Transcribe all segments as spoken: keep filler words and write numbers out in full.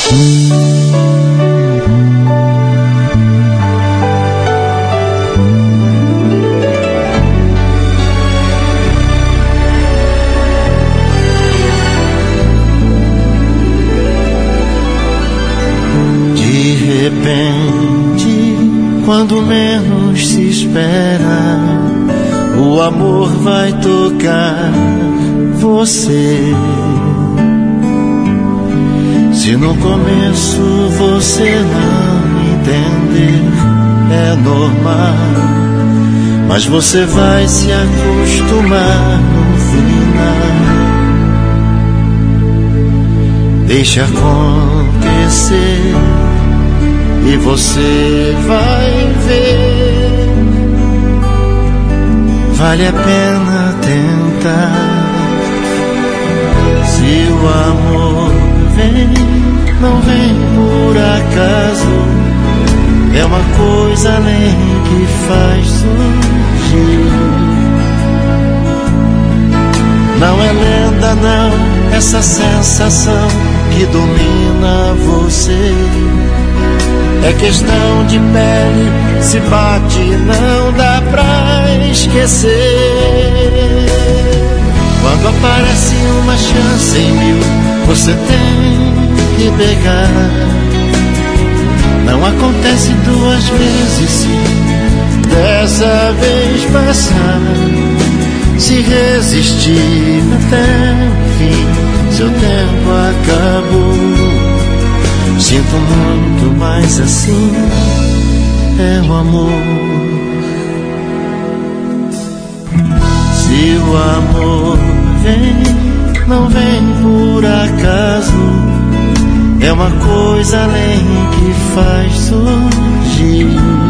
De repente, quando menos se espera, o amor vai tocar você. Se no começo você não entender, é normal, mas você vai se acostumar no final. Deixa acontecer e você vai ver, vale a pena tentar. Se o amor vem, não vem por acaso, é uma coisa além que faz surgir. Não é lenda não, essa sensação que domina você. É questão de pele, se bate não dá pra esquecer. Quando aparece uma chance em mil, você tem que pegar. Não acontece duas vezes se dessa vez passar. Se resistir até o fim, seu tempo acabou. Sinto muito, mas assim é o amor. Se o amor vem, não vem por acaso, é uma coisa além que faz surgir.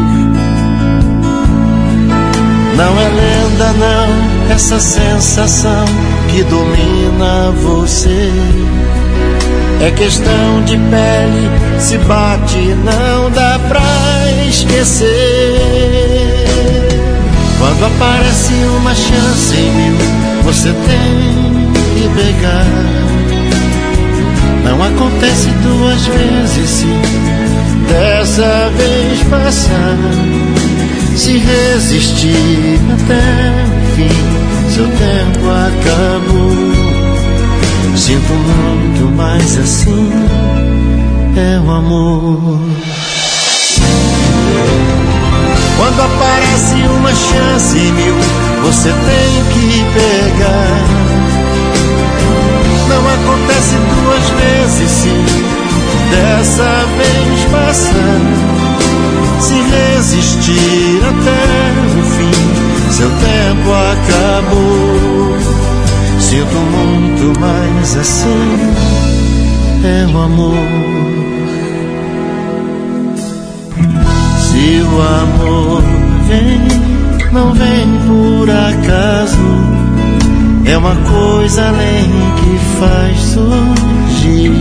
Não é lenda não, essa sensação que domina você. É questão de pele, se bate não dá pra esquecer. Quando aparece uma chance em mil, você tem que pegar. Não acontece duas vezes se dessa vez passar. Se resistir até o fim, seu tempo acabou. Sinto muito, mas assim é o amor. Quando aparece uma chance em mil, você tem que pegar. Não acontece duas vezes se dessa vez passar. Se resistir até o fim, seu tempo acabou. Sinto muito, mas assim é o amor. Se o amor vem, não vem por acaso, é uma coisa além que faz surgir.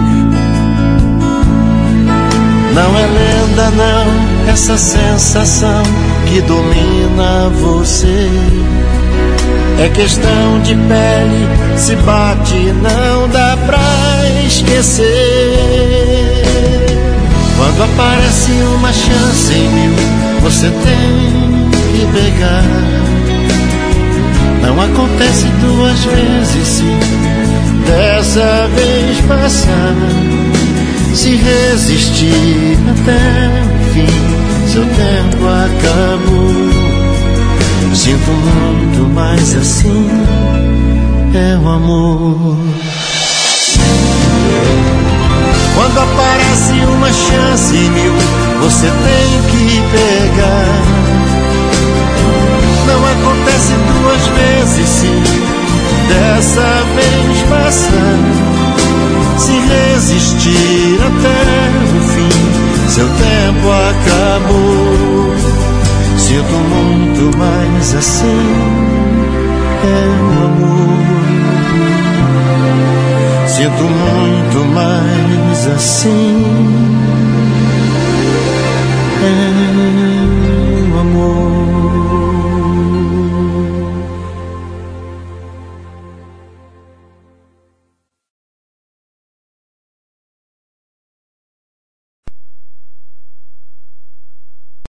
Não é lenda não, essa sensação que domina você. É questão de pele, se bate não dá pra esquecer. Quando aparece uma chance em mil, você tem que pegar. Não acontece duas vezes se dessa vez passar. Se resistir até o fim, seu tempo acabou. Sinto muito, mas assim é o amor. Quando aparece uma chance em mil, você tem que pegar. Não acontece duas vezes se dessa vez passar. Se resistir até o fim, seu tempo acabou. Sinto muito, mas assim é o amor. Sinto muito, mas assim